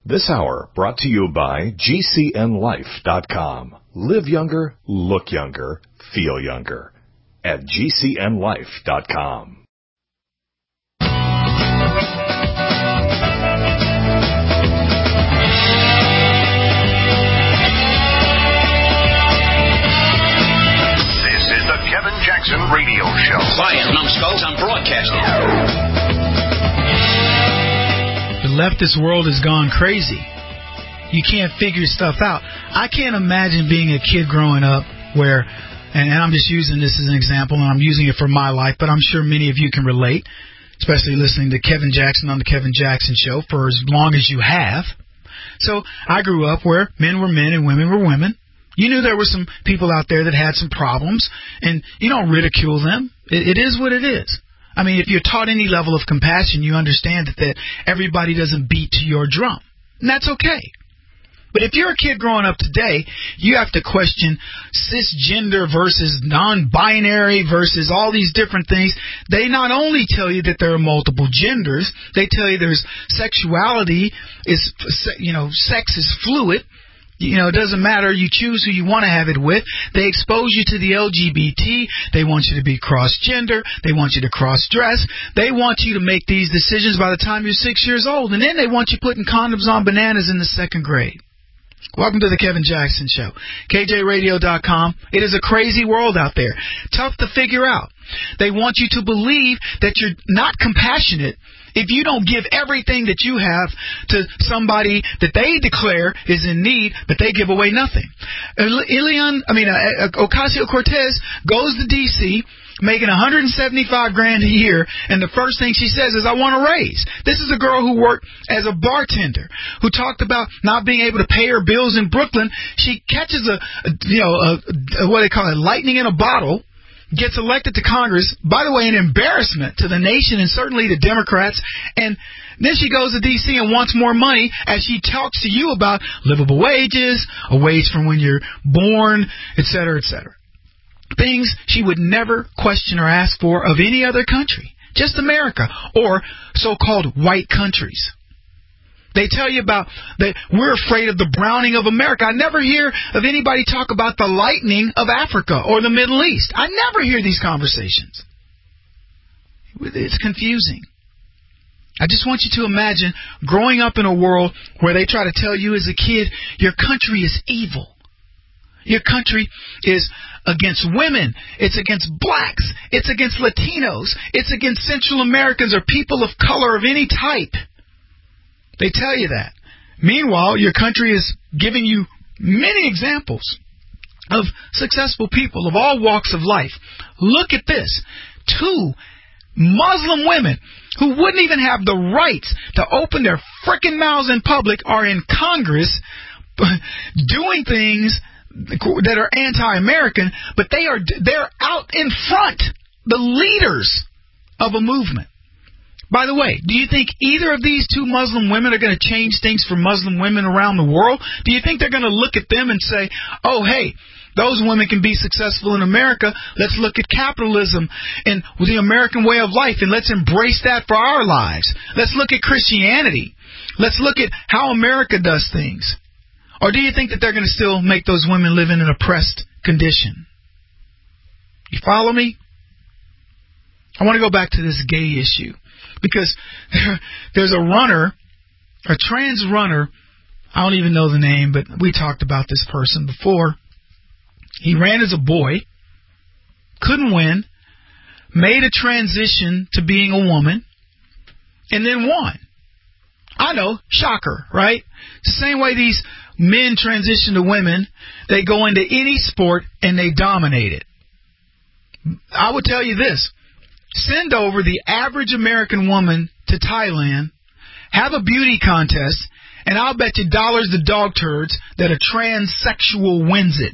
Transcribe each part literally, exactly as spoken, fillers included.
This hour brought to you by G C N life dot com. Live younger, look younger, feel younger. At G C N life dot com. This is the Kevin Jackson Radio Show. Quiet, numbskulls, I'm broadcasting. The leftist world has gone crazy. You can't figure stuff out. I can't imagine being a kid growing up where, and, and I'm just using this as an example, and I'm using it for my life, but I'm sure many of you can relate, especially listening to Kevin Jackson on the Kevin Jackson Show for as long as you have. So I grew up where men were men and women were women. You knew there were some people out there that had some problems, and you don't ridicule them. It, it is what it is. I mean, if you're taught any level of compassion, you understand that, that everybody doesn't beat to your drum. And that's okay. But if you're a kid growing up today, you have to question cisgender versus non-binary versus all these different things. They not only tell you that there are multiple genders, they tell you there's sexuality is, you know, sex is fluid. You know, it doesn't matter. You choose who you want to have it with. They expose you to the L G B T. They want you to be cross-gender. They want you to cross-dress. They want you to make these decisions by the time you're six years old. And then they want you putting condoms on bananas in the second grade. Welcome to the Kevin Jackson Show. K J radio dot com. It is a crazy world out there. Tough to figure out. They want you to believe that you're not compassionate if you don't give everything that you have to somebody that they declare is in need, but they give away nothing. Ilian, I mean, uh, Ocasio-Cortez goes to D C making one hundred seventy-five grand a year, and the first thing she says is, I want a raise. This is a girl who worked as a bartender, who talked about not being able to pay her bills in Brooklyn. She catches a, a you know, a, a, what they call it, lightning in a bottle, gets elected to Congress, by the way, an embarrassment to the nation and certainly the Democrats, and then she goes to D C and wants more money as she talks to you about livable wages, a wage from when you're born, et cetera, et cetera. Things she would never question or ask for of any other country, just America, or so-called white countries. They tell you about that we're afraid of the browning of America. I never hear of anybody talk about the lightning of Africa or the Middle East. I never hear these conversations. It's confusing. I just want you to imagine growing up in a world where they try to tell you as a kid, your country is evil. Your country is against women. It's against blacks. It's against Latinos. It's against Central Americans or people of color of any type. They tell you that. Meanwhile, your country is giving you many examples of successful people of all walks of life. Look at this. Two Muslim women who wouldn't even have the rights to open their frickin' mouths in public are in Congress doing things that are anti-American, but they are they're out in front, the leaders of a movement. By the way, do you think either of these two Muslim women are going to change things for Muslim women around the world? Do you think they're going to look at them and say, oh, hey, those women can be successful in America. Let's look at capitalism and the American way of life, and let's embrace that for our lives. Let's look at Christianity. Let's look at how America does things. Or do you think that they're going to still make those women live in an oppressed condition? You follow me? I want to go back to this gay issue. Because there, there's a runner, a trans runner, I don't even know the name, but we talked about this person before. He ran as a boy, couldn't win, made a transition to being a woman, and then won. I know, shocker, right? It's the same way these men transition to women. They go into any sport and they dominate it. I would tell you this. Send over the average American woman to Thailand, have a beauty contest, and I'll bet you dollars to dog turds that a transsexual wins it.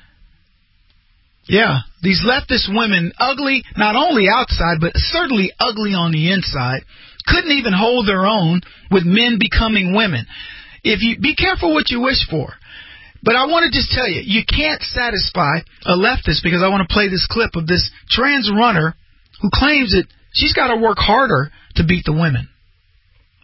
Yeah, these leftist women, ugly not only outside, but certainly ugly on the inside, couldn't even hold their own with men becoming women. If you be careful what you wish for. But I want to just tell you, you can't satisfy a leftist, because I want to play this clip of this trans runner who claims that she's got to work harder to beat the women.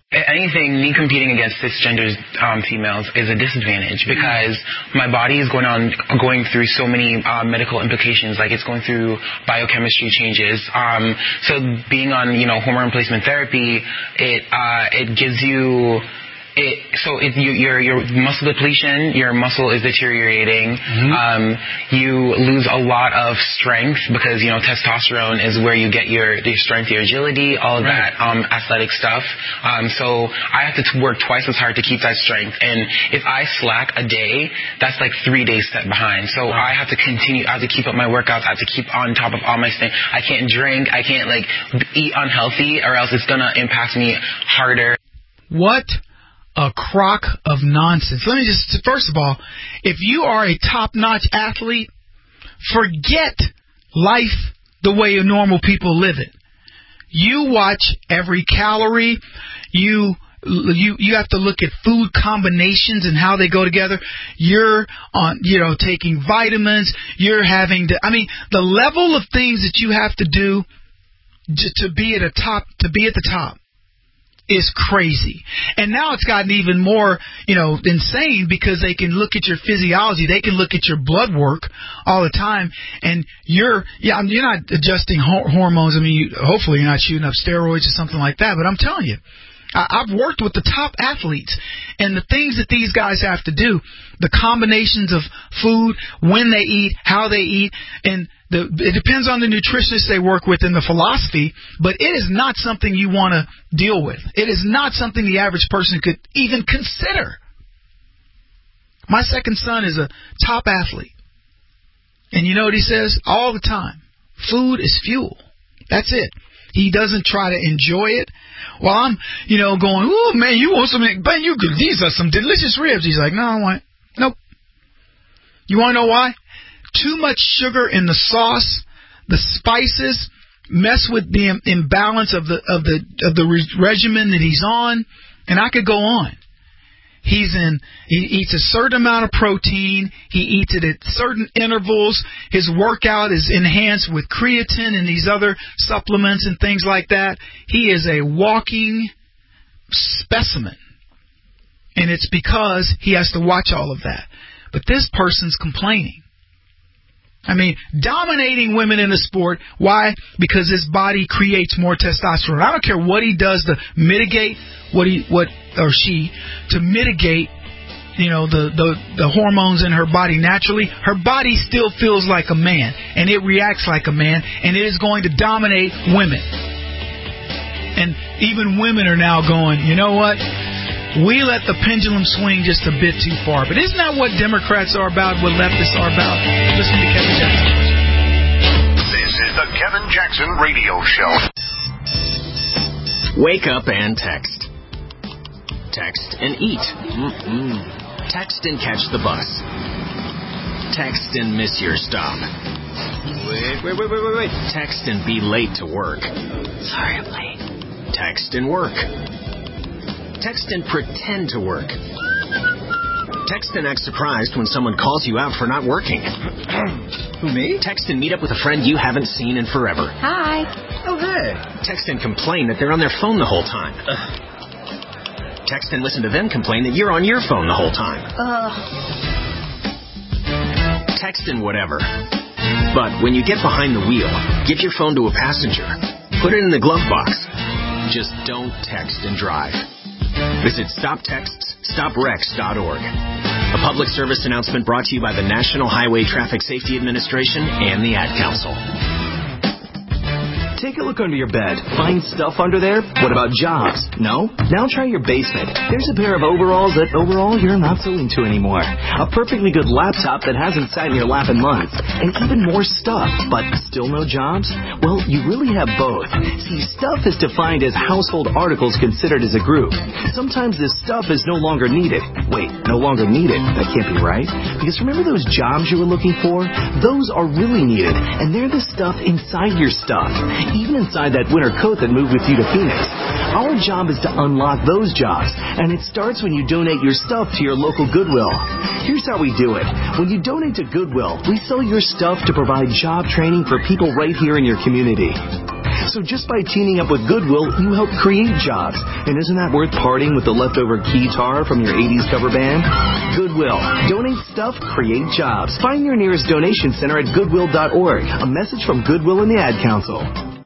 Anything, me competing against cisgender um, females is a disadvantage because my body is going on, going through so many uh, medical implications. Like it's going through biochemistry changes. Um, so being on, you know, hormone replacement therapy, it uh, it gives you. It, so it, you, your your muscle depletion, your muscle is deteriorating. Mm-hmm. Um, you lose a lot of strength because, you know, testosterone is where you get your, your strength, your agility, all of right. that um, athletic stuff. Um, so I have to t- work twice as hard to keep that strength. And if I slack a day, that's like three days set behind. So wow. I have to continue. I have to keep up my workouts. I have to keep on top of all my things. I can't drink. I can't like eat unhealthy, or else it's gonna impact me harder. What? A crock of nonsense. Let me just, first of all, if you are a top-notch athlete, forget life the way normal people live it. You watch every calorie. You you you have to look at food combinations and how they go together. You're on, you know, taking vitamins. You're having to, I mean, the level of things that you have to do to be at a top, to be at the top, is crazy. And now it's gotten even more, you know, insane because they can look at your physiology. They can look at your blood work all the time. And you're, yeah, you're not adjusting ho- hormones. I mean, you, hopefully you're not shooting up steroids or something like that. But I'm telling you, I, I've worked with the top athletes. And the things that these guys have to do, the combinations of food, when they eat, how they eat, and The, it depends on the nutritionist they work with and the philosophy, but it is not something you want to deal with. It is not something the average person could even consider. My second son is a top athlete. And you know what he says all the time? Food is fuel. That's it. He doesn't try to enjoy it. While I'm, you know, going, oh, man, you want some, man, you could, these are some delicious ribs. He's like, no, I want it. Nope. You want to know why? Too much sugar in the sauce, the spices mess with the imbalance of the of the of the re- regimen that he's on, and I could go on. He's in. He eats a certain amount of protein. He eats it at certain intervals. His workout is enhanced with creatine and these other supplements and things like that. He is a walking specimen, and it's because he has to watch all of that. But this person's complaining. I mean, dominating women in the sport. Why? Because his body creates more testosterone. I don't care what he does to mitigate what he, what or she, to mitigate, you know, the, the, the hormones in her body naturally. Her body still feels like a man, and it reacts like a man, and it is going to dominate women. And even women are now going, you know what? We let the pendulum swing just a bit too far. But isn't that what Democrats are about, what leftists are about? Listen to Kevin Jackson. This is the Kevin Jackson Radio Show. Wake up and text. Text and eat. Mm-mm. Text and catch the bus. Text and miss your stop. Wait, wait, wait, wait, wait, wait. Text and be late to work. Sorry, I'm late. Text and work. Text and pretend to work. Text and act surprised when someone calls you out for not working. Who, me? Text and meet up with a friend you haven't seen in forever. Hi. Oh, hey. Text and complain that they're on their phone the whole time. Ugh. Text and listen to them complain that you're on your phone the whole time. Ugh. Text and whatever. But when you get behind the wheel, give your phone to a passenger. Put it in the glove box. Just don't text and drive. Visit stop texts stop wrecks dot org. A public service announcement brought to you by the National Highway Traffic Safety Administration and the Ad Council. Take a look under your bed. Find stuff under there? What about jobs? No? Now try your basement. There's a pair of overalls that overall you're not so into anymore. A perfectly good laptop that hasn't sat in your lap in months. And even more stuff, but still no jobs? Well, you really have both. See, stuff is defined as household articles considered as a group. Sometimes this stuff is no longer needed. Wait, no longer needed? That can't be right. Because remember those jobs you were looking for? Those are really needed, and they're the stuff inside your stuff. Even inside that winter coat that moved with you to Phoenix. Our job is to unlock those jobs, and it starts when you donate your stuff to your local Goodwill. Here's how we do it. When you donate to Goodwill, we sell your stuff to provide job training for people right here in your community. So So just by teaming up with Goodwill, you help create jobs. And isn't that worth parting with the leftover guitar from your eighties cover band? Goodwill. Donate stuff, create jobs. Find your nearest donation center at goodwill dot org. A message from Goodwill and the Ad Council.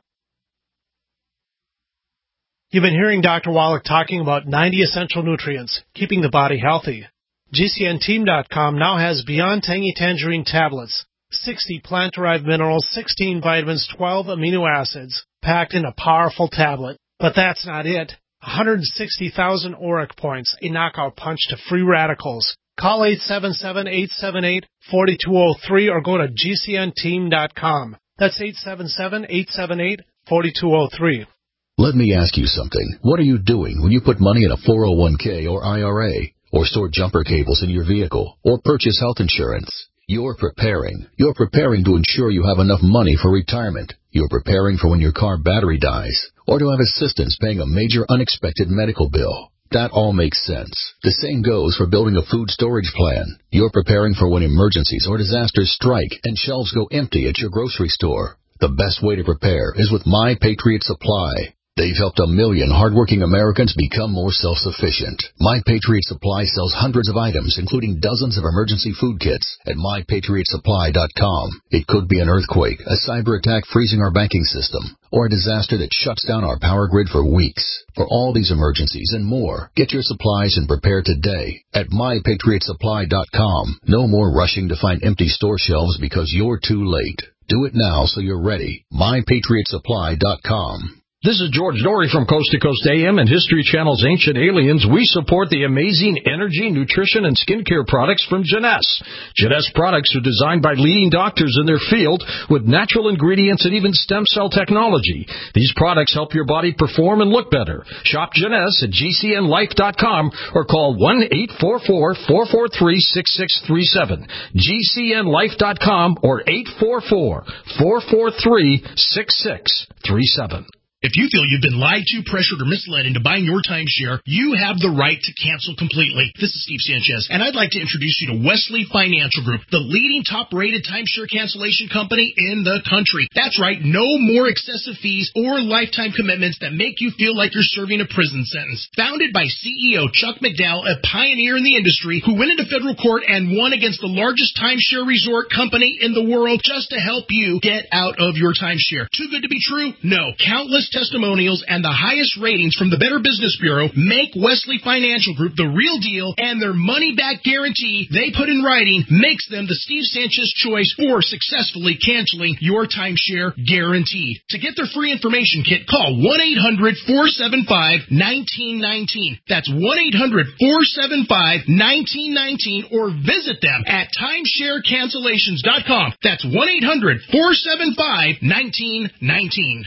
You've been hearing Doctor Wallach talking about ninety essential nutrients, keeping the body healthy. G C N team dot com now has Beyond Tangy Tangerine tablets, sixty plant-derived minerals, sixteen vitamins, twelve amino acids, packed in a powerful tablet. But that's not it. one hundred sixty thousand auric points, a knockout punch to free radicals. Call eight seven seven, eight seven eight, four two zero three or go to G C N team dot com. That's eight seven seven, eight seven eight, four two zero three. Let me ask you something. What are you doing when you put money in a four oh one k or I R A, or store jumper cables in your vehicle, or purchase health insurance? You're preparing. You're preparing to ensure you have enough money for retirement. You're preparing for when your car battery dies, or to have assistance paying a major unexpected medical bill. That all makes sense. The same goes for building a food storage plan. You're preparing for when emergencies or disasters strike and shelves go empty at your grocery store. The best way to prepare is with My Patriot Supply. They've helped a million hardworking Americans become more self-sufficient. My Patriot Supply sells hundreds of items, including dozens of emergency food kits at my patriot supply dot com. It could be an earthquake, a cyber attack freezing our banking system, or a disaster that shuts down our power grid for weeks. For all these emergencies and more, get your supplies and prepare today at my patriot supply dot com. No more rushing to find empty store shelves because you're too late. Do it now so you're ready. my patriot supply dot com. This is George Dory from Coast to Coast A M and History Channel's Ancient Aliens. We support the amazing energy, nutrition, and skincare products from Jeunesse. Jeunesse products are designed by leading doctors in their field with natural ingredients and even stem cell technology. These products help your body perform and look better. Shop Jeunesse at G C N life dot com or call one eight four four, four four three, six six three seven. G C N life dot com or eight four four, four four three, six six three seven. If you feel you've been lied to, pressured, or misled into buying your timeshare, you have the right to cancel completely. This is Steve Sanchez, and I'd like to introduce you to Wesley Financial Group, the leading top-rated timeshare cancellation company in the country. That's right, no more excessive fees or lifetime commitments that make you feel like you're serving a prison sentence. Founded by C E O Chuck McDowell, a pioneer in the industry who went into federal court and won against the largest timeshare resort company in the world just to help you get out of your timeshare. Too good to be true? No. Countless testimonials and the highest ratings from the Better Business Bureau make Wesley Financial Group the real deal, and their money-back guarantee they put in writing makes them the Steve Sanchez choice for successfully canceling your timeshare guaranteed. To get their free information kit, call one eight hundred, four seven five, one nine one nine. That's one eight hundred, four seven five, one nine one nine, or visit them at timeshare cancellations dot com. That's one eight hundred, four seven five, one nine one nine.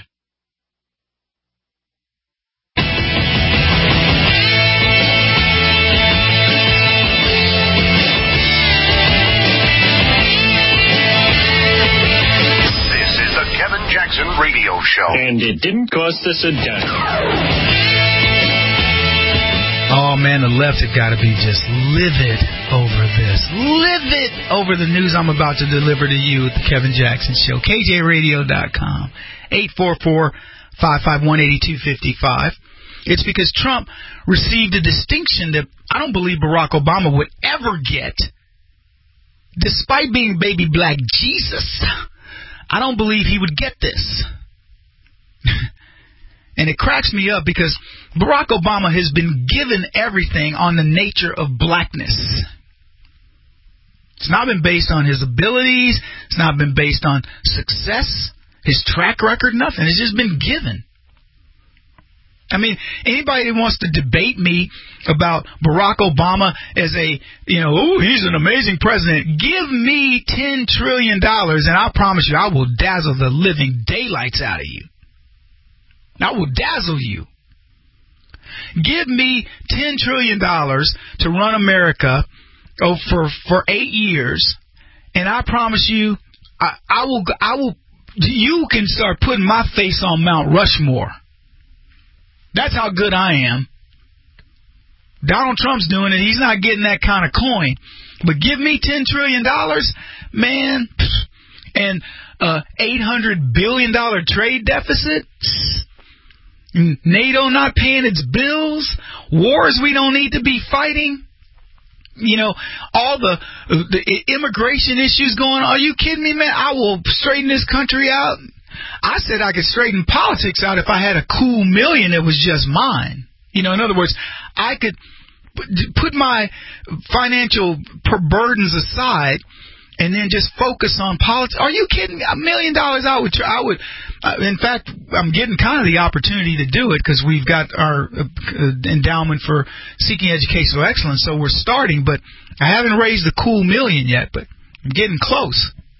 Kevin Jackson Radio Show. And it didn't cost us a dime. Oh, man, the left had got to be just livid over this. Livid over the news I'm about to deliver to you at the Kevin Jackson Show. K J radio dot com. eight four four, five five one, eight two five five. It's because Trump received a distinction that I don't believe Barack Obama would ever get. Despite being baby black Jesus, I don't believe he would get this. And it cracks me up because Barack Obama has been given everything on the nature of blackness. It's not been based on his abilities. It's not been based on success, his track record, nothing. It's just been given. I mean, anybody that wants to debate me about Barack Obama as a, you know, oh, he's an amazing president, give me ten trillion dollars and I promise you I will dazzle the living daylights out of you. I will dazzle you. Give me ten trillion dollars to run America oh, for, for eight years, and I promise you I, I will, I will, you can start putting my face on Mount Rushmore. That's how good I am. Donald Trump's doing it. He's not getting that kind of coin. But give me ten trillion dollars, man, And uh, eight hundred billion dollars trade deficit, NATO not paying its bills, wars we don't need to be fighting, you know, all the, the immigration issues going on. Are you kidding me, man? I will straighten this country out. I said I could straighten politics out if I had a cool million that was just mine. You know, in other words, I could put my financial burdens aside and then just focus on politics. Are you kidding me? A million dollars I would, I would, uh, in fact, I'm getting kind of the opportunity to do it because we've got our uh, endowment for seeking educational excellence, so we're starting, but I haven't raised the cool million yet, but I'm getting close.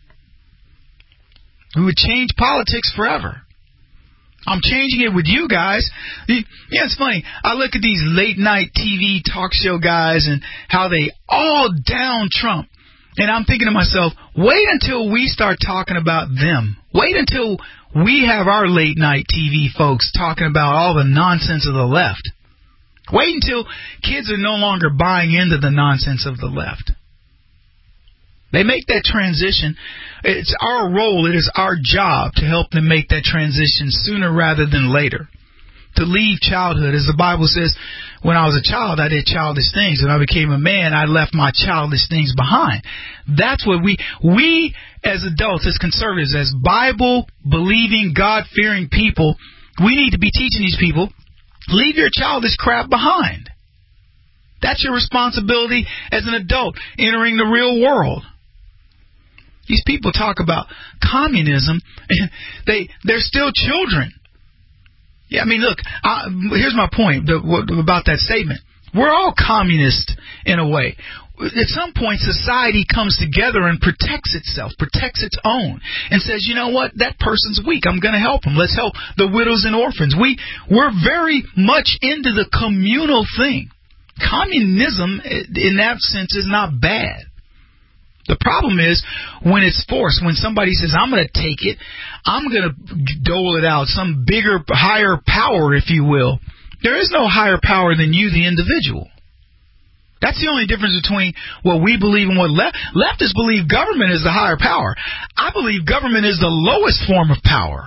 We would change politics forever. I'm changing it with you guys. Yeah, it's funny. I look at these late night T V talk show guys and how they all down Trump. And I'm thinking to myself, wait until we start talking about them. Wait until we have our late night T V folks talking about all the nonsense of the left. Wait until kids are no longer buying into the nonsense of the left. They make that transition. It's our role, it is our job to help them make that transition sooner rather than later. To leave childhood. As the Bible says, when I was a child, I did childish things. When I became a man, I left my childish things behind. That's what we, we as adults, as conservatives, as Bible-believing, God-fearing people, we need to be teaching these people, leave your childish crap behind. That's your responsibility as an adult entering the real world. These people talk about communism, and they, they're still children. Yeah, I mean, look, I, here's my point the, what, about that statement. We're all communists in a way. At some point, society comes together and protects itself, protects its own, and says, you know what, that person's weak. I'm going to help him. Let's help the widows and orphans. We, we're very much into the communal thing. Communism, in that sense, is not bad. The problem is when it's forced, when somebody says, I'm going to take it, I'm going to dole it out, some bigger, higher power, if you will. There is no higher power than you, the individual. That's the only difference between what we believe and what left. Leftists believe government is the higher power. I believe government is the lowest form of power.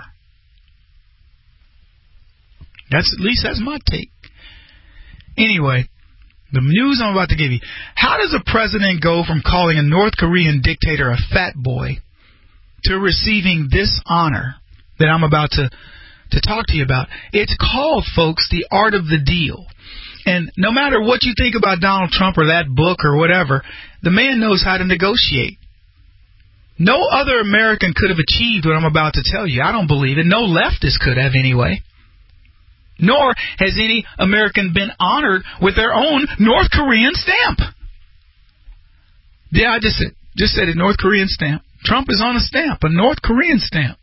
That's at least that's my take. Anyway. The news I'm about to give you. How does a president go from calling a North Korean dictator a fat boy to receiving this honor that I'm about to, to talk to you about? It's called, folks, the art of the deal. And no matter what you think about Donald Trump or that book or whatever, the man knows how to negotiate. No other American could have achieved what I'm about to tell you. I don't believe it. No leftist could have anyway. Nor has any American been honored with their own North Korean stamp. Yeah, I just said, just said it, North Korean stamp. Trump is on a stamp, a North Korean stamp.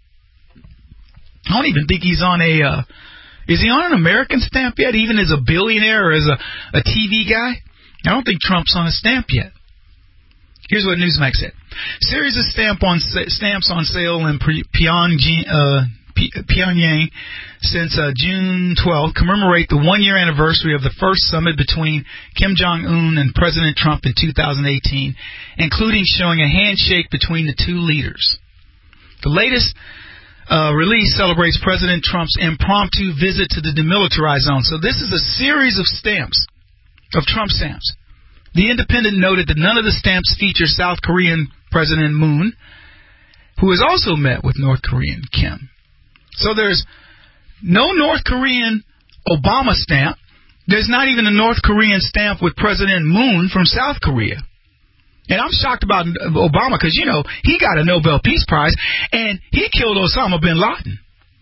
I don't even think he's on a, uh, is he on an American stamp yet, even as a billionaire or as a, a T V guy? I don't think Trump's on a stamp yet. Here's what Newsmax said. Series of stamp on stamps on sale in Pyongyang, uh, Pyongyang since uh, June twelfth commemorate the one-year anniversary of the first summit between Kim Jong-un and President Trump in two thousand eighteen, including showing a handshake between the two leaders. The latest uh, release celebrates President Trump's impromptu visit to the demilitarized zone. So this is a series of stamps, of Trump stamps. The Independent noted that none of the stamps feature South Korean President Moon, who has also met with North Korean Kim. So there's no North Korean Obama stamp. There's not even a North Korean stamp with President Moon from South Korea. And I'm shocked about Obama because, you know, he got a Nobel Peace Prize and he killed Osama bin Laden.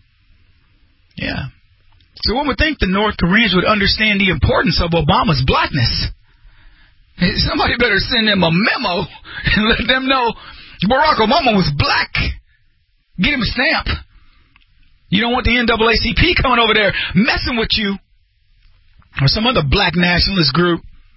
Yeah. So one would think the North Koreans would understand the importance of Obama's blackness. Somebody better send them a memo and let them know Barack Obama was black. Get him a stamp. You don't want the N double A C P coming over there messing with you. Or some other black nationalist group.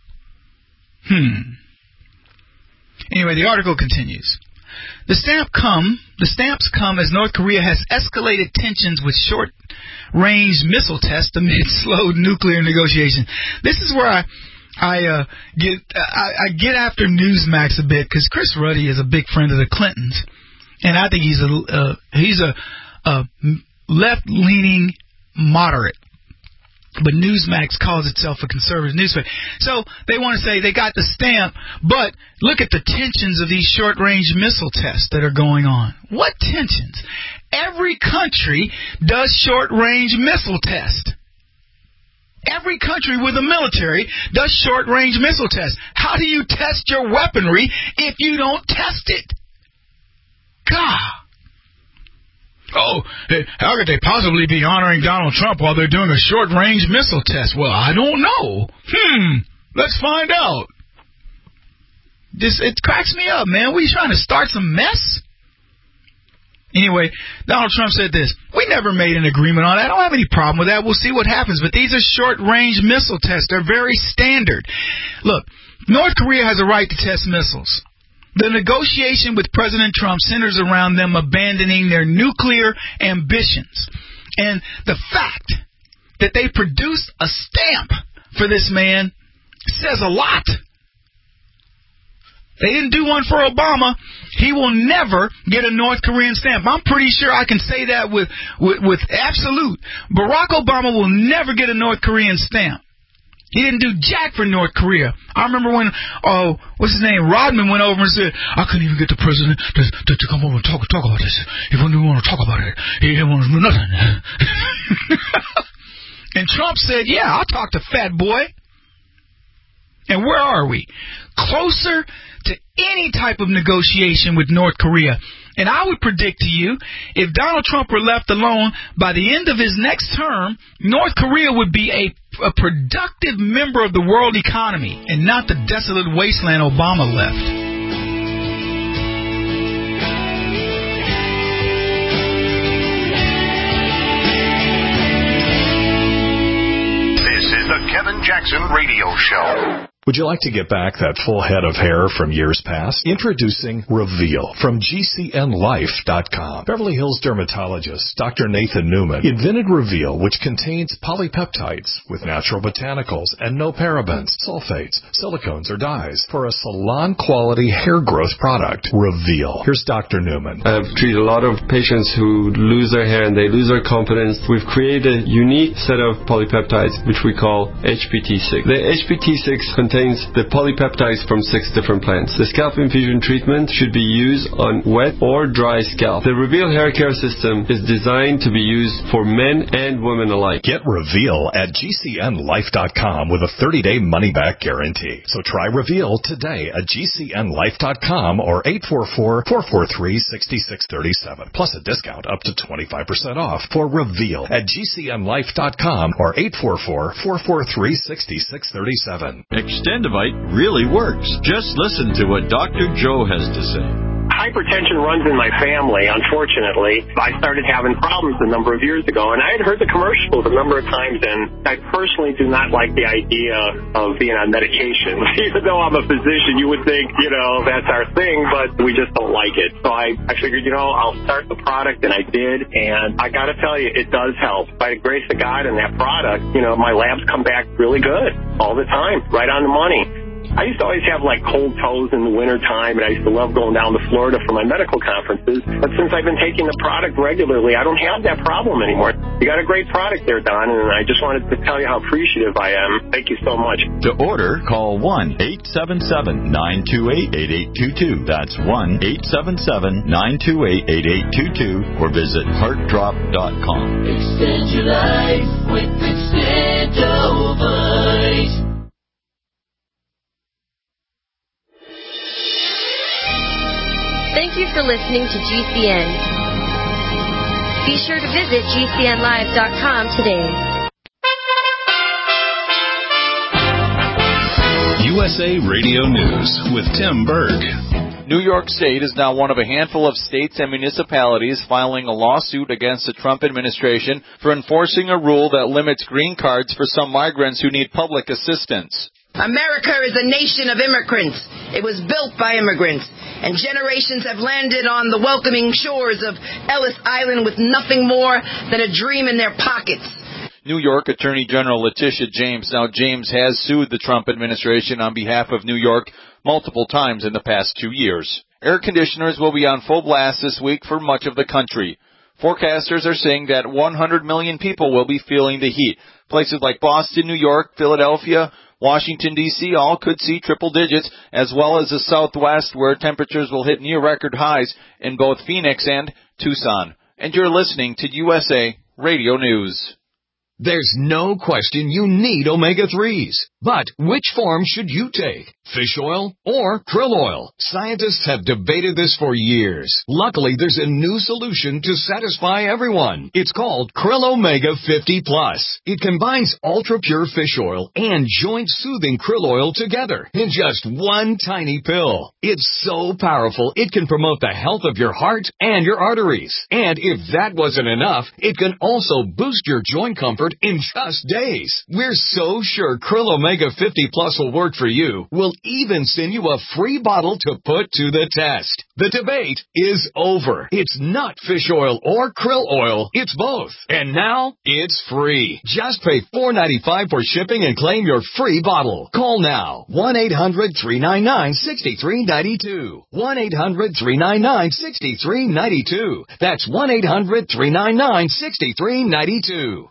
Hmm. Anyway, the article continues. The stamp come, the stamps come as North Korea has escalated tensions with short-range missile tests amid slow nuclear negotiations. This is where I, I uh, get, I, I get after Newsmax a bit because Chris Ruddy is a big friend of the Clintons. and I think he's a uh, he's a, a left-leaning moderate. But Newsmax calls itself a conservative newspaper. So they want to say they got the stamp, but look at the tensions of these short-range missile tests that are going on. What tensions? Every country does short-range missile tests. Every country with a military does short-range missile tests. How do you test your weaponry if you don't test it? God. Oh, how could they possibly be honoring Donald Trump while they're doing a short-range missile test? Well, I don't know. Hmm, let's find out. This It cracks me up, man. We trying to start some mess? Anyway, Donald Trump said this. We never made an agreement on that. I don't have any problem with that. We'll see what happens. But these are short-range missile tests. They're very standard. Look, North Korea has a right to test missiles. The negotiation with President Trump centers around them abandoning their nuclear ambitions. And the fact that they produced a stamp for this man says a lot. They didn't do one for Obama. He will never get a North Korean stamp. I'm pretty sure I can say that with, with, with absolute. Barack Obama will never get a North Korean stamp. He didn't do jack for North Korea. I remember when, oh, what's his name, Rodman went over and said, I couldn't even get the president to, to, to come over and talk, talk about this. He wouldn't even want to talk about it. He didn't want to do nothing. And Trump said, yeah, I'll talk to Fat Boy. And where are we? Closer to any type of negotiation with North Korea. And I would predict to you, if Donald Trump were left alone, by the end of his next term, North Korea would be a, a productive member of the world economy and not the desolate wasteland Obama left. This is the Kevin Jackson Radio Show. Would you like to get back that full head of hair from years past? Introducing Reveal from G C N life dot com. Beverly Hills dermatologist Doctor Nathan Newman invented Reveal, which contains polypeptides with natural botanicals and no parabens, sulfates, silicones, or dyes for a salon-quality hair growth product. Reveal. Here's Doctor Newman. I've treated a lot of patients who lose their hair and they lose their confidence. We've created a unique set of polypeptides, which we call H P T six. The H P T six contains the polypeptides from six different plants. The scalp infusion treatment should be used on wet or dry scalp. The Reveal hair care system is designed to be used for men and women alike. Get Reveal at G C N life dot com with a thirty-day money-back guarantee. So try Reveal today at G C N life dot com or eight four four, four four three, six six three seven. Plus a discount up to twenty-five percent off for Reveal at G C N life dot com or eight four four, four four three, six six three seven. Extendivite really works. Just listen to what Doctor Joe has to say. Hypertension runs in my family, unfortunately. I started having problems a number of years ago, and I had heard the commercials a number of times, and I personally do not like the idea of being on medication. Even though I'm a physician, you would think, you know, that's our thing, but we just don't like it. So I, I figured, you know, I'll start the product, and I did, and I got to tell you, it does help. By the grace of God and that product, you know, my labs come back really good all the time, right on the money. I used to always have, like, cold toes in the wintertime, and I used to love going down to Florida for my medical conferences. But since I've been taking the product regularly, I don't have that problem anymore. You got a great product there, Don, and I just wanted to tell you how appreciative I am. Thank you so much. To order, call one eight seven seven, nine two eight, eight eight two two. That's one eight seven seven, nine two eight, eight eight two two, or visit heart drop dot com. Extend your life with Extendivite. Thank you for listening to G C N. Be sure to visit G C N live dot com today. U S A Radio News with Tim Berg. New York State is now one of a handful of states and municipalities filing a lawsuit against the Trump administration for enforcing a rule that limits green cards for some migrants who need public assistance. America is a nation of immigrants. It was built by immigrants, and generations have landed on the welcoming shores of Ellis Island with nothing more than a dream in their pockets. New York Attorney General Letitia James. Now, James has sued the Trump administration on behalf of New York multiple times in the past two years. Air conditioners will be on full blast this week for much of the country. Forecasters are saying that one hundred million people will be feeling the heat. Places like Boston, New York, Philadelphia, Washington, D C all could see triple digits, as well as the Southwest, where temperatures will hit near record highs in both Phoenix and Tucson. And you're listening to U S A Radio News. There's no question you need omega threes. But which form should you take? Fish oil or krill oil? Scientists have debated this for years. Luckily, there's a new solution to satisfy everyone. It's called Krill Omega fifty plus. It combines ultra-pure fish oil and joint-soothing krill oil together in just one tiny pill. It's so powerful, it can promote the health of your heart and your arteries. And if that wasn't enough, it can also boost your joint comfort in just days. We're so sure Krill Omega fifty plus will work for you. We'll even send you a free bottle to put to the test. The debate is over. It's not fish oil or krill oil. It's both. And now it's free. Just pay four dollars and ninety-five cents for shipping and claim your free bottle. Call now. one eight hundred three nine nine six three nine two. one eight hundred three nine nine six three nine two. That's one eight hundred three nine nine six three nine two.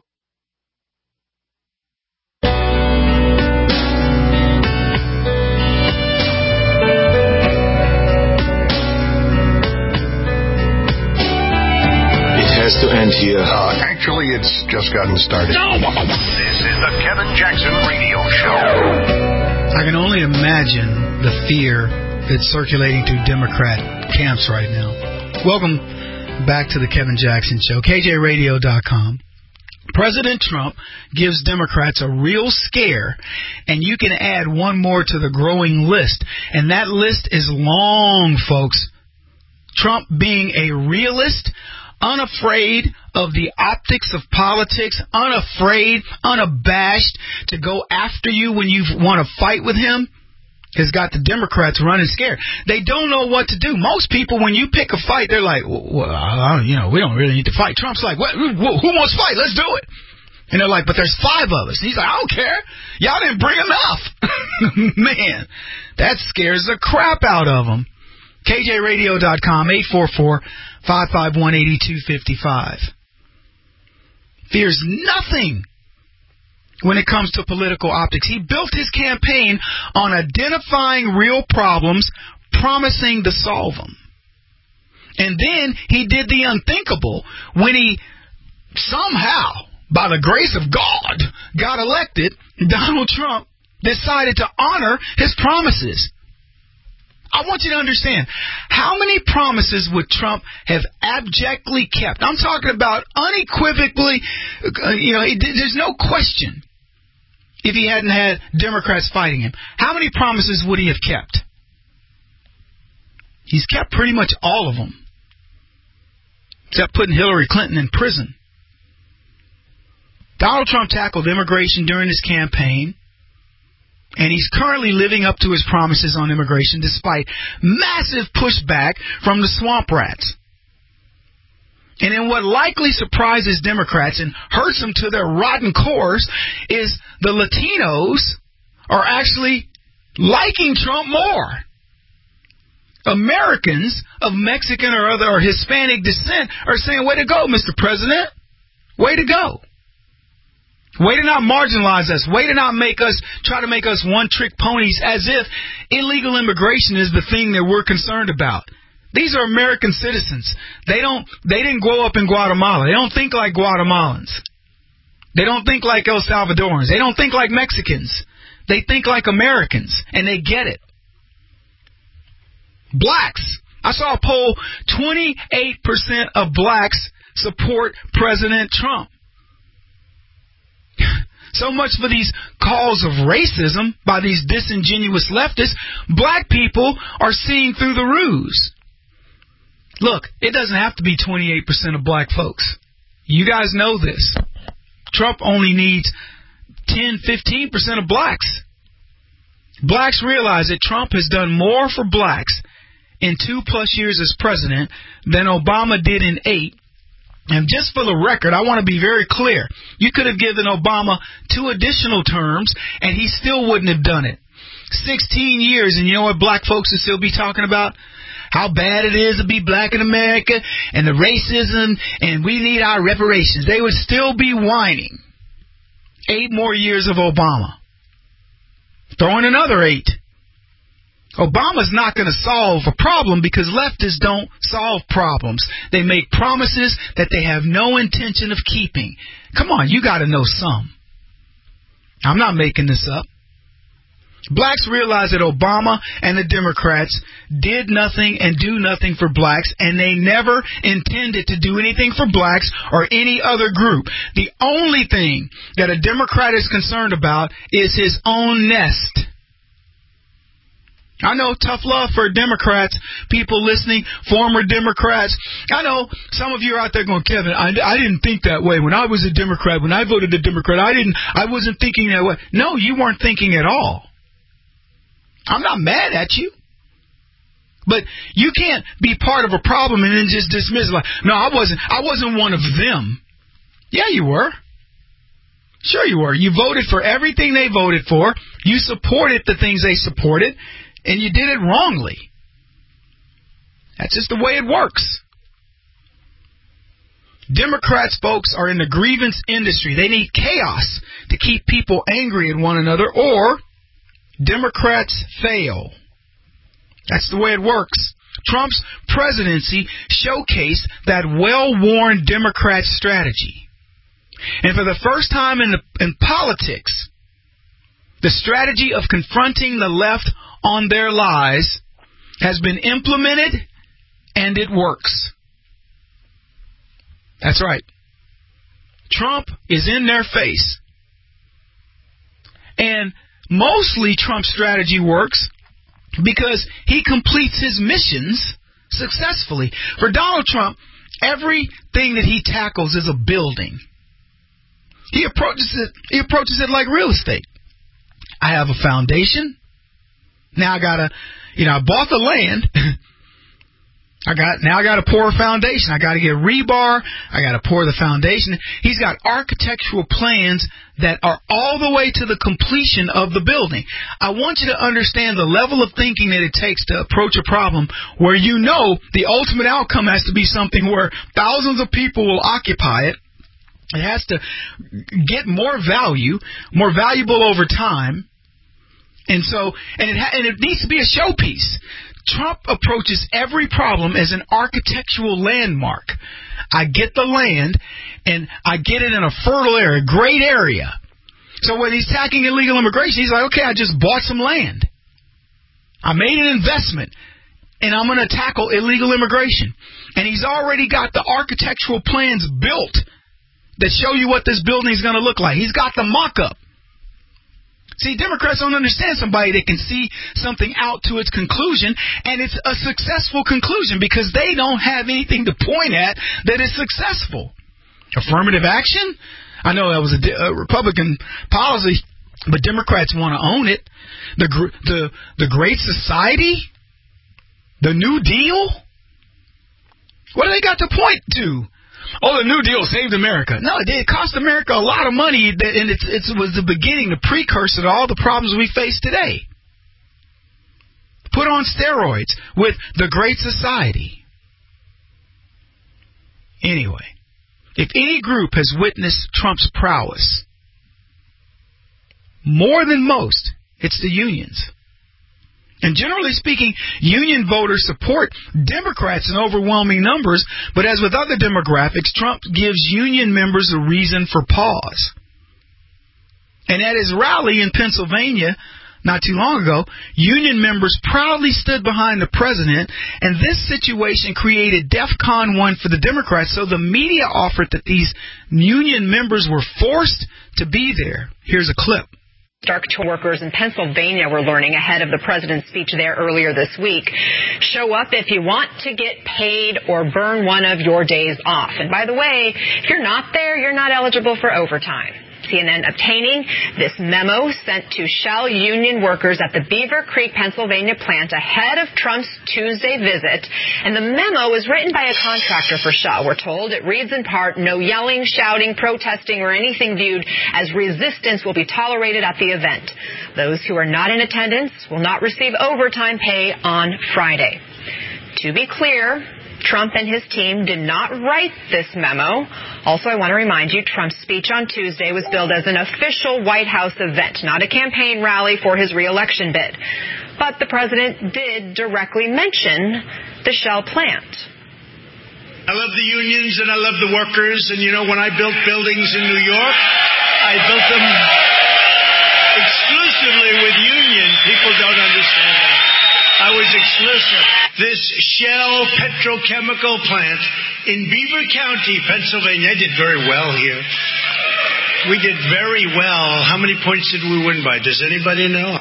Has to end here. Uh, actually, it's just gotten started. This is the Kevin Jackson Radio Show. I can only imagine the fear that's circulating through Democrat camps right now. Welcome back to the Kevin Jackson Show, K J radio dot com. President Trump gives Democrats a real scare, and you can add one more to the growing list, and that list is long, folks. Trump being a realist, unafraid of the optics of politics, unafraid, unabashed to go after you when you want to fight with him, has got the Democrats running scared. They don't know what to do. Most people, when you pick a fight, they're like, well, you know, we don't really need to fight. Trump's like, what, who wants to fight? Let's do it. And they're like, but there's five of us. And he's like, I don't care. Y'all didn't bring enough. Man, that scares the crap out of them. K J radio dot com, eight four four, five five one, eight two five five. Fears nothing when it comes to political optics. He built his campaign on identifying real problems, promising to solve them. And then he did the unthinkable when he somehow, by the grace of God, got elected. Donald Trump decided to honor his promises. I want you to understand, how many promises would Trump have abjectly kept? I'm talking about unequivocally, you know, there's no question if he hadn't had Democrats fighting him. How many promises would he have kept? He's kept pretty much all of them, except putting Hillary Clinton in prison. Donald Trump tackled immigration during his campaign, and he's currently living up to his promises on immigration despite massive pushback from the swamp rats. And in what likely surprises Democrats and hurts them to their rotten cores is the Latinos are actually liking Trump more. Americans of Mexican or other or Hispanic descent are saying, way to go, Mister President. Way to go. Way to not marginalize us. Way to not make us, try to make us one-trick ponies as if illegal immigration is the thing that we're concerned about. These are American citizens. They don't, they didn't grow up in Guatemala. They don't think like Guatemalans. They don't think like El Salvadorans. They don't think like Mexicans. They think like Americans, and they get it. Blacks. I saw a poll, twenty-eight percent of blacks support President Trump. So much for these calls of racism by these disingenuous leftists. Black people are seeing through the ruse. Look, it doesn't have to be twenty-eight percent of black folks. You guys know this. Trump only needs ten, fifteen percent of blacks. Blacks realize that Trump has done more for blacks in two plus years as president than Obama did in eight. And just for the record, I want to be very clear. You could have given Obama two additional terms, and he still wouldn't have done it. sixteen years, and you know what black folks will still be talking about? How bad it is to be black in America and the racism, and we need our reparations. They would still be whining. Eight more years of Obama. Throw in another eight. Obama's not going to solve a problem because leftists don't solve problems. They make promises that they have no intention of keeping. Come on, you got to know some. I'm not making this up. Blacks realize that Obama and the Democrats did nothing and do nothing for blacks, and they never intended to do anything for blacks or any other group. The only thing that a Democrat is concerned about is his own nest. I know tough love for Democrats, people listening, former Democrats. I know some of you are out there going, Kevin, I, I didn't think that way. When I was a Democrat, when I voted a Democrat, I didn't, I wasn't thinking that way. No, you weren't thinking at all. I'm not mad at you. But you can't be part of a problem and then just dismiss it like, no, I wasn't I wasn't one of them. Yeah, you were. Sure you were. You voted for everything they voted for. You supported the things they supported, and you did it wrongly. That's just the way it works. Democrats, folks, are in the grievance industry. They need chaos to keep people angry at one another, or Democrats fail. That's the way it works. Trump's presidency showcased that well-worn Democrat strategy. And for the first time in, the, in politics, the strategy of confronting the left on their lies has been implemented, and it works. That's right. Trump is in their face. And mostly Trump's strategy works because he completes his missions successfully. For Donald Trump, everything that he tackles is a building. He approaches it, he approaches it like real estate. I have a foundation. Now I gotta, you know, I bought the land. I got now I got to pour a foundation. I got to get rebar. I got to pour the foundation. He's got architectural plans that are all the way to the completion of the building. I want you to understand the level of thinking that it takes to approach a problem where you know the ultimate outcome has to be something where thousands of people will occupy it. It has to get more value, more valuable over time. And so, and it, ha- and it needs to be a showpiece. Trump approaches every problem as an architectural landmark. I get the land, and I get it in a fertile area, a great area. So when he's attacking illegal immigration, he's like, okay, I just bought some land. I made an investment, and I'm going to tackle illegal immigration. And he's already got the architectural plans built that show you what this building is going to look like. He's got the mock-up. See, Democrats don't understand somebody that can see something out to its conclusion, and it's a successful conclusion because they don't have anything to point at that is successful. Affirmative action? I know that was a, a Republican policy, but Democrats want to own it. The, the, the Great Society? The New Deal? What do they got to point to? Oh, the New Deal saved America. No, it, it cost America a lot of money, and it's, it was the beginning, the precursor to all the problems we face today. Put on steroids with the Great Society. Anyway, if any group has witnessed Trump's prowess, more than most, it's the unions. And generally speaking, union voters support Democrats in overwhelming numbers, but as with other demographics, Trump gives union members a reason for pause. And at his rally in Pennsylvania not too long ago, union members proudly stood behind the president, and this situation created DEFCON one for the Democrats, so the media offered that these union members were forced to be there. Here's a clip. Dark workers in Pennsylvania were learning ahead of the president's speech there earlier this week. Show up if you want to get paid or burn one of your days off. And by the way, if you're not there, you're not eligible for overtime. C N N obtaining this memo sent to Shell union workers at the Beaver Creek, Pennsylvania plant ahead of Trump's Tuesday visit. And the memo was written by a contractor for Shell. We're told it reads in part, no yelling, shouting, protesting, or anything viewed as resistance will be tolerated at the event. Those who are not in attendance will not receive overtime pay on Friday. To be clear, Trump and his team did not write this memo. Also, I want to remind you, Trump's speech on Tuesday was billed as an official White House event, not a campaign rally for his re-election bid. But the president did directly mention the Shell plant. I love the unions and I love the workers. And, you know, when I built buildings in New York, I built them exclusively with union. People don't understand that. I was exclusive. This Shell petrochemical plant in Beaver County, Pennsylvania. I did very well here. We did very well. How many points did we win by? Does anybody know?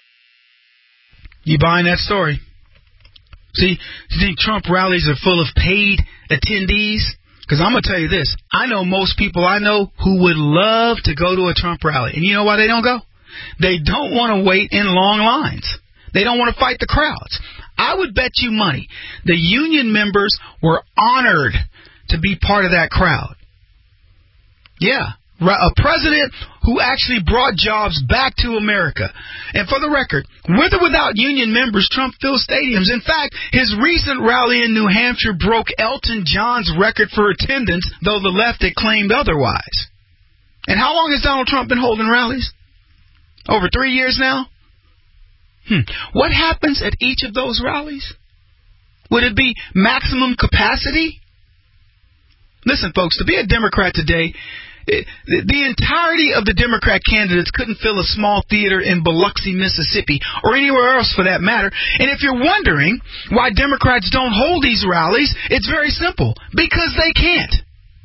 You buying that story? See, you think Trump rallies are full of paid attendees? Because I'm going to tell you this. I know most people I know who would love to go to a Trump rally. And you know why they don't go? They don't want to wait in long lines. They don't want to fight the crowds. I would bet you money the union members were honored to be part of that crowd. Yeah. A president who actually brought jobs back to America. And for the record, with or without union members, Trump fills stadiums. In fact, his recent rally in New Hampshire broke Elton John's record for attendance, though the left had claimed otherwise. And how long has Donald Trump been holding rallies? Over three years now? Hmm. What happens at each of those rallies? Would it be maximum capacity? Listen, folks, to be a Democrat today, it, the entirety of the Democrat candidates couldn't fill a small theater in Biloxi, Mississippi, or anywhere else for that matter. And if you're wondering why Democrats don't hold these rallies, it's very simple. Because they can't.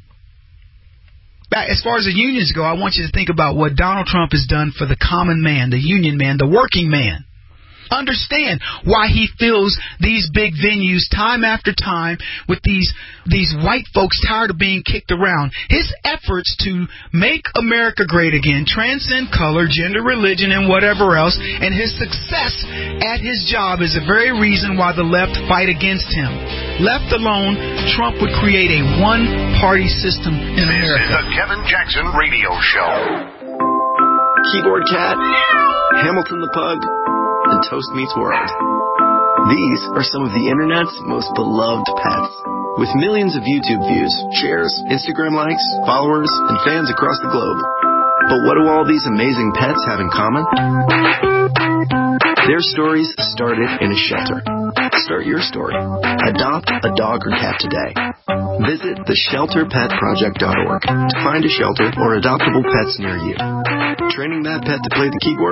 As far as the unions go, I want you to think about what Donald Trump has done for the common man, the union man, the working man. Understand why he fills these big venues time after time with these these white folks tired of being kicked around. His efforts to make America great again transcend color, gender, religion, and whatever else, and his success at his job is the very reason why the left fight against him. Left alone, Trump would create a one-party system in America. This is the Kevin Jackson Radio Show. Keyboard Cat, Hamilton the Pug, and Toast Meets World. These are some of the internet's most beloved pets. With millions of YouTube views, shares, Instagram likes, followers, and fans across the globe. But what do all these amazing pets have in common? Their stories started in a shelter. Start your story. Adopt a dog or cat today. Visit the shelter pet project dot org to find a shelter or adoptable pets near you. Training that pet to play the keyboard?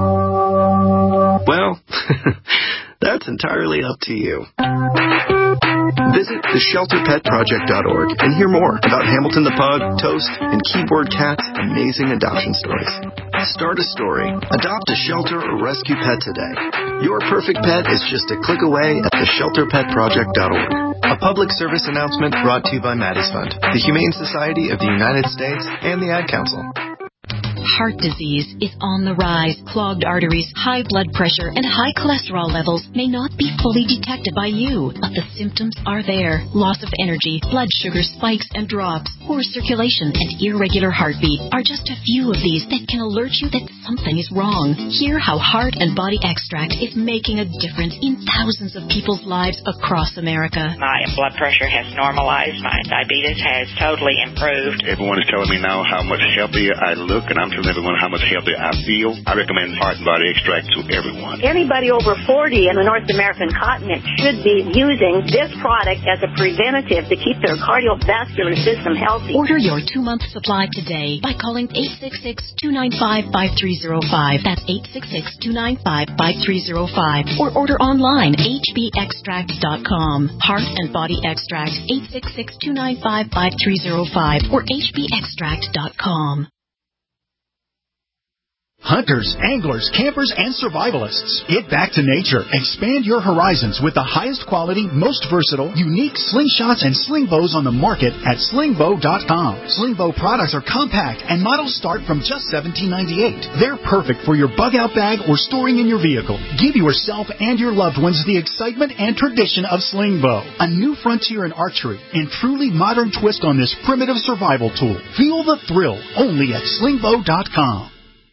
Well, that's entirely up to you. Visit the shelter pet project dot org and hear more about Hamilton the Pug, Toast, and Keyboard Cat's amazing adoption stories. Start a story, adopt a shelter or rescue pet today. Your perfect pet is just a click away at the shelter pet project dot org. A public service announcement brought to you by Maddie's Fund, the Humane Society of the United States, and the Ad Council. Heart disease is on the rise. Clogged arteries, high blood pressure, and high cholesterol levels may not be fully detected by you, but the symptoms are there. Loss of energy, blood sugar spikes and drops, poor circulation, and irregular heartbeat are just a few of these that can alert you that something is wrong. Hear how Heart and Body Extract is making a difference in thousands of people's lives across America. My blood pressure has normalized. My diabetes has totally improved. Everyone is telling me now how much healthier I look, and I'm telling everyone how much healthier I feel. I recommend Heart and Body Extract to everyone. Anybody over forty in the North American continent should be using this product as a preventative to keep their cardiovascular system healthy. Order your two-month supply today by calling eight six six, two nine five, five three zero five. That's eight six six, two nine five, five three zero five. Or order online, h b extract dot com. Heart and Body Extract, eight six six, two nine five, five three zero five or h b extract dot com. Hunters, anglers, campers, and survivalists. Get back to nature. Expand your horizons with the highest quality, most versatile, unique slingshots and sling bows on the market at sling bow dot com. Sling bow products are compact and models start from just seventeen ninety-eight. They're perfect for your bug-out bag or storing in your vehicle. Give yourself and your loved ones the excitement and tradition of sling bow. A new frontier in archery and truly modern twist on this primitive survival tool. Feel the thrill only at sling bow dot com.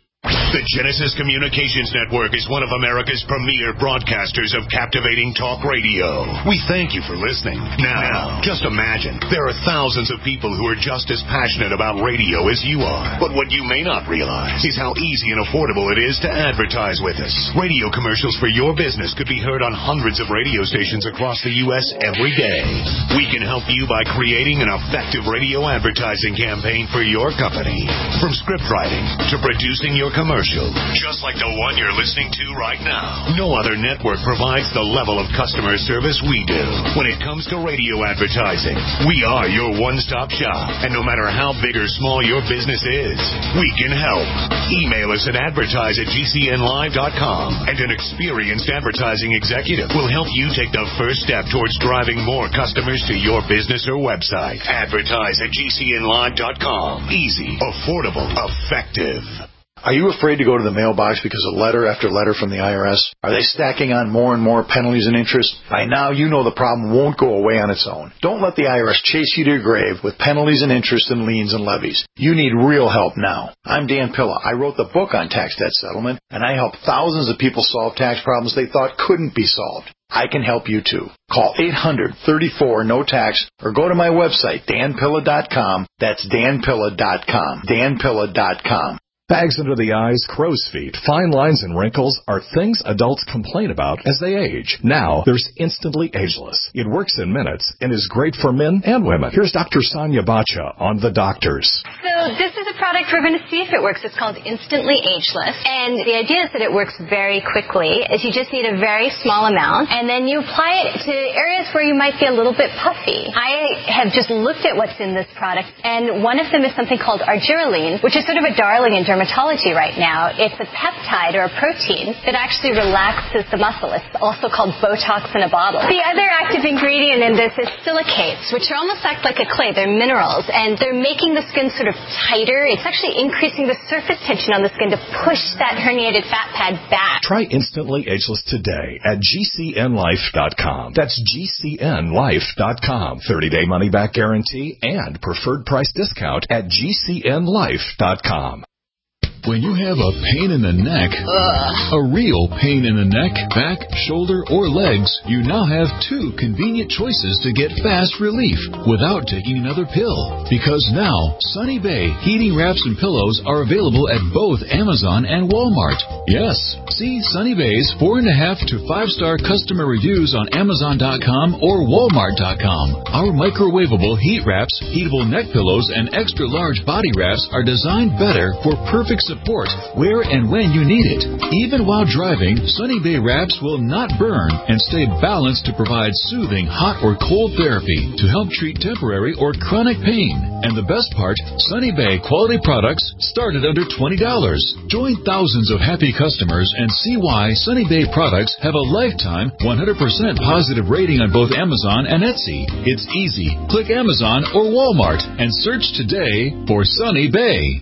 The Genesis Communications Network is one of America's premier broadcasters of captivating talk radio. We thank you for listening. Now, just imagine, there are thousands of people who are just as passionate about radio as you are. But what you may not realize is how easy and affordable it is to advertise with us. Radio commercials for your business could be heard on hundreds of radio stations across the U S every day. We can help you by creating an effective radio advertising campaign for your company. From script writing to producing your commercial, just like the one you're listening to right now. No other network provides the level of customer service we do. When it comes to radio advertising, we are your one-stop shop. And no matter how big or small your business is, we can help. Email us at advertise at g c n live dot com, and an experienced advertising executive will help you take the first step towards driving more customers to your business or website. Advertise at g c n live dot com. Easy, affordable, effective. Are you afraid to go to the mailbox because of letter after letter from the I R S? Are they stacking on more and more penalties and interest? By now, you know the problem won't go away on its own. Don't let the I R S chase you to your grave with penalties and interest and liens and levies. You need real help now. I'm Dan Pilla. I wrote the book on tax debt settlement, and I help thousands of people solve tax problems they thought couldn't be solved. I can help you too. Call eight hundred, thirty-four, no tax or go to my website, dan pilla dot com. That's dan pilla dot com. dan pilla dot com. Bags under the eyes, crow's feet, fine lines, and wrinkles are things adults complain about as they age. Now, there's Instantly Ageless. It works in minutes and is great for men and women. Here's Doctor Sonia Bacha on The Doctors. So this is a product we're going to see if it works. It's called Instantly Ageless. And the idea is that it works very quickly. Is you just need a very small amount, and then you apply it to areas where you might be a little bit puffy. I have just looked at what's in this product, and one of them is something called argireline, which is sort of a darling in dermatology right now. It's a peptide or a protein that actually relaxes the muscle. It's also called Botox in a bottle. The other active ingredient in this is silicates, which are almost act like a clay. They're minerals, and they're making the skin sort of tighter. It's actually increasing the surface tension on the skin to push that herniated fat pad back. Try Instantly Ageless today at g c n life dot com. That's g c n life dot com. thirty-day money-back guarantee and preferred price discount at g c n life dot com. When you have a pain in the neck, Ugh. a real pain in the neck, back, shoulder, or legs, you now have two convenient choices to get fast relief without taking another pill. Because now, Sunny Bay heating wraps and pillows are available at both Amazon and Walmart. Yes, see Sunny Bay's four and a half to five star customer reviews on amazon dot com or walmart dot com. Our microwavable heat wraps, heatable neck pillows, and extra large body wraps are designed better for perfect support support where and when you need it. Even while driving, Sunny Bay wraps will not burn and stay balanced to provide soothing hot or cold therapy to help treat temporary or chronic pain. And the best part, Sunny Bay quality products start at under twenty dollars. Join thousands of happy customers and see why Sunny Bay products have a lifetime one hundred percent positive rating on both Amazon and Etsy. It's easy. Click Amazon or Walmart and search today for Sunny Bay.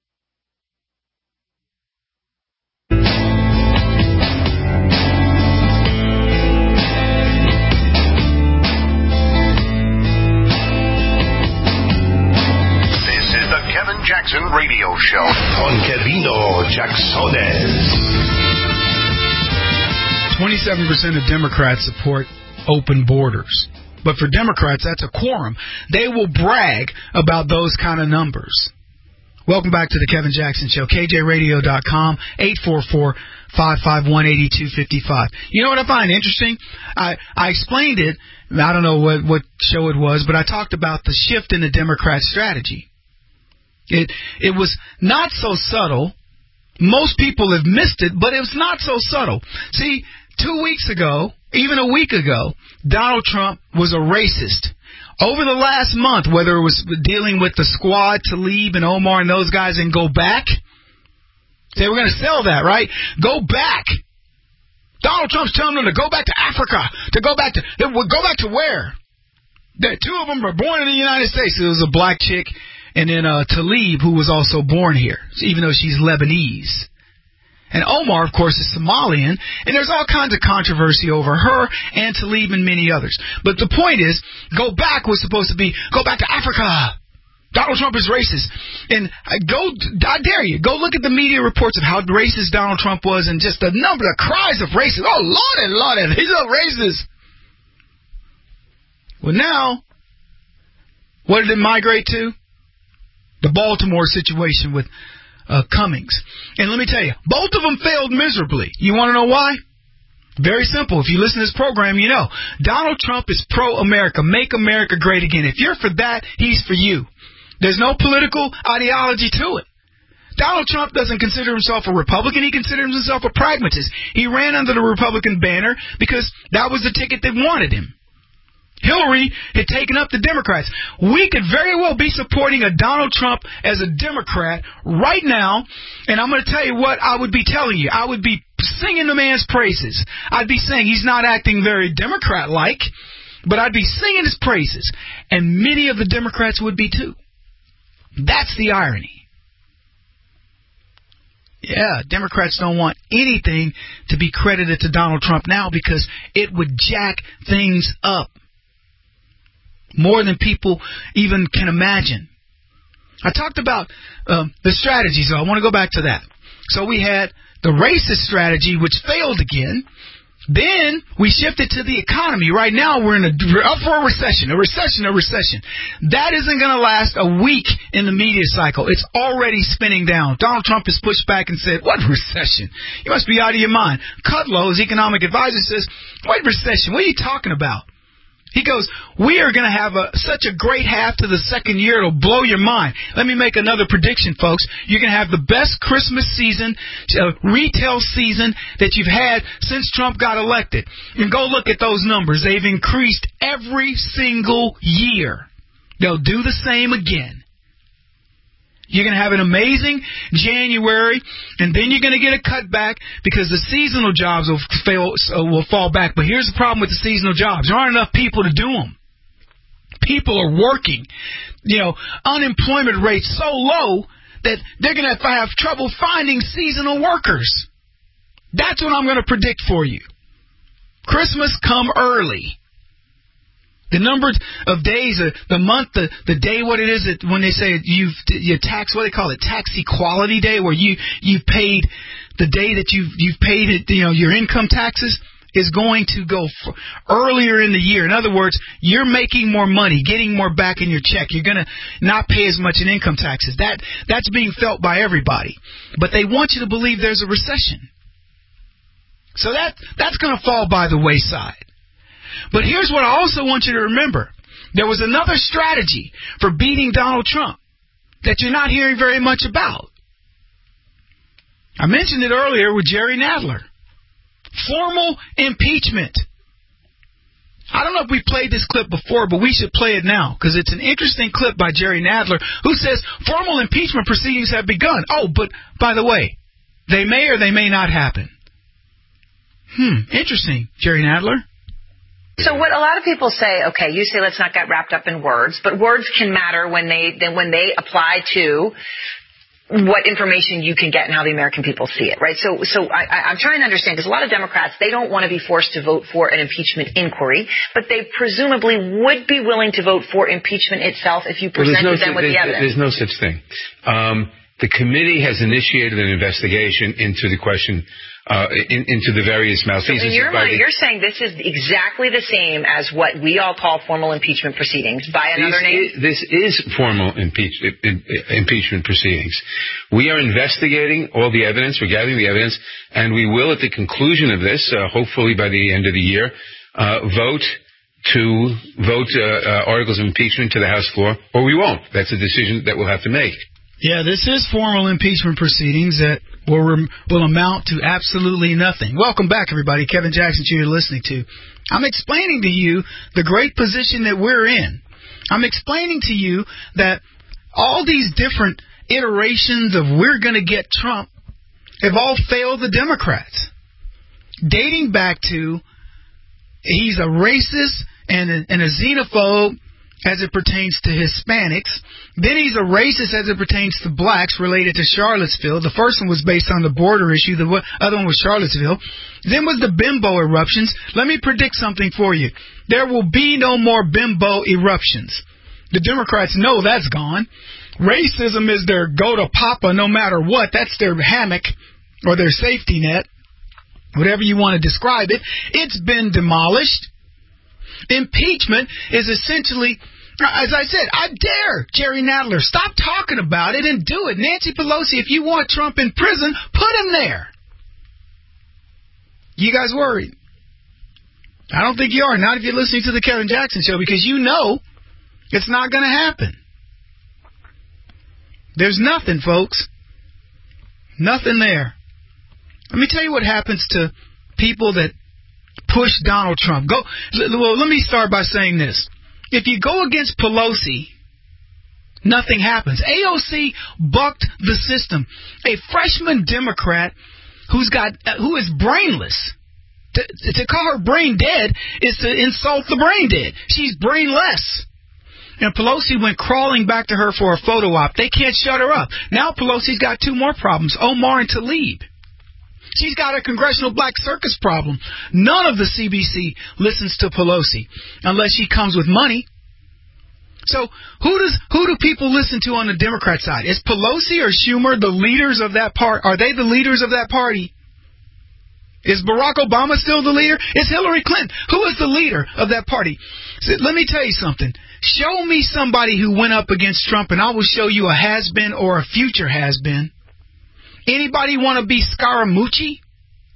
Jackson Radio Show con Kevino Jacksones. twenty-seven percent of Democrats support open borders. But for Democrats, that's a quorum. They will brag about those kind of numbers. Welcome back to the Kevin Jackson Show. K J radio dot com, eight four four, five five one, eight two five five. You know what I find interesting? I, I explained it. I don't know what, what show it was, but I talked about the shift in the Democrat strategy. It it was not so subtle. Most people have missed it, but it was not so subtle. See, two weeks ago, even a week ago, Donald Trump was a racist. Over the last month, whether it was dealing with the squad, Tlaib and Omar and those guys, and go back, Say, we're going to sell that, right? Go back. Donald Trump's telling them to go back to Africa, to go back to, go back to where? The two of them were born in the United States. It was a black chick and then uh, Tlaib, who was also born here, even though she's Lebanese. And Omar, of course, is Somalian, and there's all kinds of controversy over her and Tlaib and many others. But the point is, go back was supposed to be, go back to Africa. Donald Trump is racist. And I go, I dare you, go look at the media reports of how racist Donald Trump was and just the number of cries of racist. Oh, Lord and Lord, and he's a racist. Well, now, what did it migrate to? The Baltimore situation with uh, Cummings. And let me tell you, both of them failed miserably. You want to know why? Very simple. If you listen to this program, you know. Donald Trump is pro-America. Make America great again. If you're for that, he's for you. There's no political ideology to it. Donald Trump doesn't consider himself a Republican. He considers himself a pragmatist. He ran under the Republican banner because that was the ticket that wanted him. Hillary had taken up the Democrats. We could very well be supporting a Donald Trump as a Democrat right now, and I'm going to tell you what I would be telling you. I would be singing the man's praises. I'd be saying he's not acting very Democrat-like, but I'd be singing his praises, and many of the Democrats would be too. That's the irony. Yeah, Democrats don't want anything to be credited to Donald Trump now because it would jack things up more than people even can imagine. I talked about um, the strategy, so I want to go back to that. So we had the racist strategy, which failed again. Then we shifted to the economy. Right now we're in a up for a recession, a recession, a recession. That isn't going to last a week in the media cycle. It's already spinning down. Donald Trump has pushed back and said, what recession? You must be out of your mind. Kudlow, his economic advisor, says, what recession? What are you talking about? He goes, we are going to have a, such a great half to the second year, it'll blow your mind. Let me make another prediction, folks. You're going to have the best Christmas season, uh, retail season that you've had since Trump got elected. And go look at those numbers. They've increased every single year. They'll do the same again. You're going to have an amazing January, and then you're going to get a cutback because the seasonal jobs will fail, uh, will fall back. But here's the problem with the seasonal jobs. There aren't enough people to do them. People are working. You know, unemployment rate's so low that they're going to have trouble finding seasonal workers. That's what I'm going to predict for you. Christmas come early. The number of days, uh, the month, the, the day, what it is that when they say you've your tax, what they call it, tax equality day, where you you've paid the day that you've you've paid it, you know, your income taxes is going to go f- earlier in the year. In other words, you're making more money, getting more back in your check. You're going to not pay as much in income taxes. That that's being felt by everybody, but they want you to believe there's a recession. So that that's going to fall by the wayside. But here's what I also want you to remember. There was another strategy for beating Donald Trump that you're not hearing very much about. I mentioned it earlier with Jerry Nadler. Formal impeachment. I don't know if we played this clip before, but we should play it now because it's an interesting clip by Jerry Nadler who says formal impeachment proceedings have begun. Oh, but by the way, they may or they may not happen. Hmm, interesting, Jerry Nadler. So what a lot of people say, okay, you say let's not get wrapped up in words, but words can matter when they then when they apply to what information you can get and how the American people see it, right? So so I, I'm trying to understand, because a lot of Democrats, they don't want to be forced to vote for an impeachment inquiry, but they presumably would be willing to vote for impeachment itself if you presented well, no, them with the evidence. There's no such thing. Um, the committee has initiated an investigation into the question Uh, in, into the various malfeasance. So in your mind, you're saying this is exactly the same as what we all call formal impeachment proceedings by another this name? Is, this is formal impeach, in, impeachment proceedings. We are investigating all the evidence. We're gathering the evidence, and we will, at the conclusion of this, uh, hopefully by the end of the year, uh, vote to vote uh, uh, articles of impeachment to the House floor, or we won't. That's a decision that we'll have to make. Yeah, this is formal impeachment proceedings that will rem- will amount to absolutely nothing. Welcome back, everybody. Kevin Jackson, you're listening to. I'm explaining to you the great position that we're in. I'm explaining to you that all these different iterations of we're going to get Trump have all failed the Democrats. Dating back to he's a racist and a, and a xenophobe as it pertains to Hispanics. Then he's a racist as it pertains to blacks related to Charlottesville. The first one was based on the border issue. The other one was Charlottesville. Then was the bimbo eruptions. Let me predict something for you. There will be no more bimbo eruptions. The Democrats know that's gone. Racism is their go-to-papa no matter what. That's their hammock or their safety net, whatever you want to describe it. It's been demolished. Impeachment is essentially, as I said, I dare Jerry Nadler, stop talking about it and do it. Nancy Pelosi, if you want Trump in prison, put him there. You guys worried? I don't think you are. Not if you're listening to the Kevin Jackson Show, because you know it's not going to happen. There's nothing, folks. Nothing there. Let me tell you what happens to people that push Donald Trump. Go. Well, let me start by saying this. If you go against Pelosi, nothing happens. A O C bucked the system. A freshman Democrat who's got uh, who is brainless. To, to call her brain dead is to insult the brain dead. She's brainless. And Pelosi went crawling back to her for a photo op. They can't shut her up. Now Pelosi's got two more problems, Omar and Tlaib. She's got a congressional black circus problem. None of the C B C listens to Pelosi unless she comes with money. So who does who do people listen to on the Democrat side? Is Pelosi or Schumer the leaders of that part? Are they the leaders of that party? Is Barack Obama still the leader? Is Hillary Clinton? Who is the leader of that party? So let me tell you something. Show me somebody who went up against Trump, and I will show you a has-been or a future has-been. Anybody want to be Scaramucci?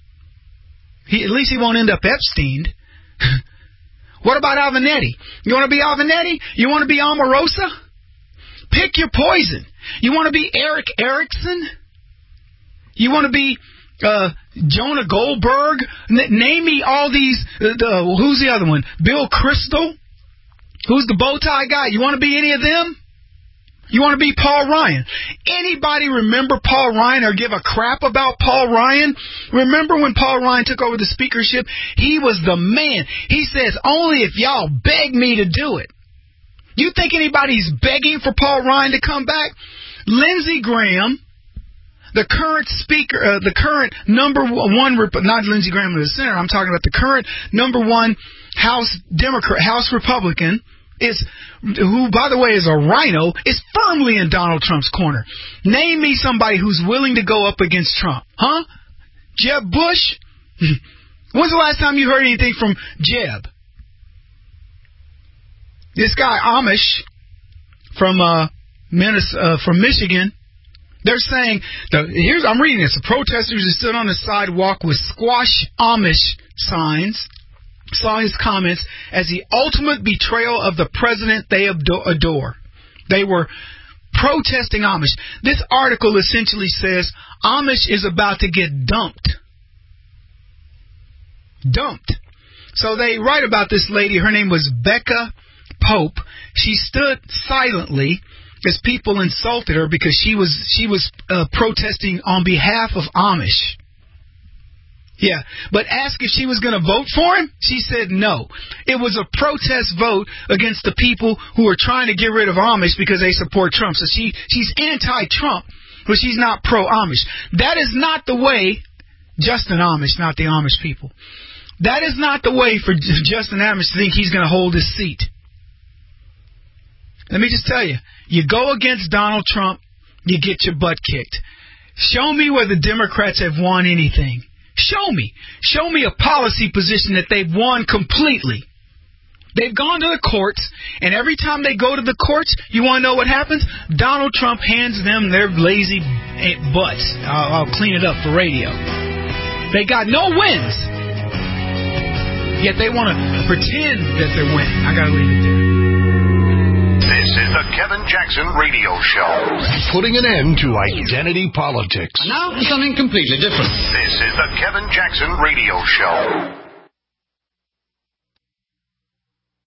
He, at least he won't end up Epstein. What about Avenatti? You want to be Avenatti? You want to be Omarosa? Pick your poison. You want to be Eric Erickson? You want to be uh, Jonah Goldberg? N- name me all these. Uh, the, who's the other one? Bill Kristol? Who's the bow tie guy? You want to be any of them? You want to be Paul Ryan? Anybody remember Paul Ryan or give a crap about Paul Ryan? Remember when Paul Ryan took over the speakership? He was the man. He says, only if y'all beg me to do it. You think anybody's begging for Paul Ryan to come back? Lindsey Graham, the current speaker, uh, the current number one, not Lindsey Graham of the Senate, I'm talking about the current number one House Democrat, House Republican, is, who, by the way, is a rhino, is firmly in Donald Trump's corner. Name me somebody who's willing to go up against Trump. Huh? Jeb Bush? When's the last time you heard anything from Jeb? This guy, Amish, from uh, Minnesota, uh, from Michigan, they're saying, the, here's I'm reading this, the protesters who stood on the sidewalk with squash Amish signs saw his comments as the ultimate betrayal of the president they adore. They were protesting Amish. This article essentially says Amish is about to get dumped. Dumped. So they write about this lady. Her name was Becca Pope. She stood silently as people insulted her because she was she was uh, protesting on behalf of Amish. Yeah, but asked if she was going to vote for him, she said no. It was a protest vote against the people who are trying to get rid of Amish because they support Trump. So she she's anti-Trump, but she's not pro-Amish. That is not the way, Justin Amish, not the Amish people. That is not the way for Justin Amish to think he's going to hold his seat. Let me just tell you, you go against Donald Trump, you get your butt kicked. Show me where the Democrats have won anything. Show me. Show me a policy position that they've won completely. They've gone to the courts, and every time they go to the courts, you want to know what happens? Donald Trump hands them their lazy butts. I'll, I'll clean it up for radio. They got no wins, yet they want to pretend that they're winning. I got to leave it there. This is the Kevin Jackson Radio Show. Putting an end to identity politics. And now for something completely different. This is the Kevin Jackson Radio Show.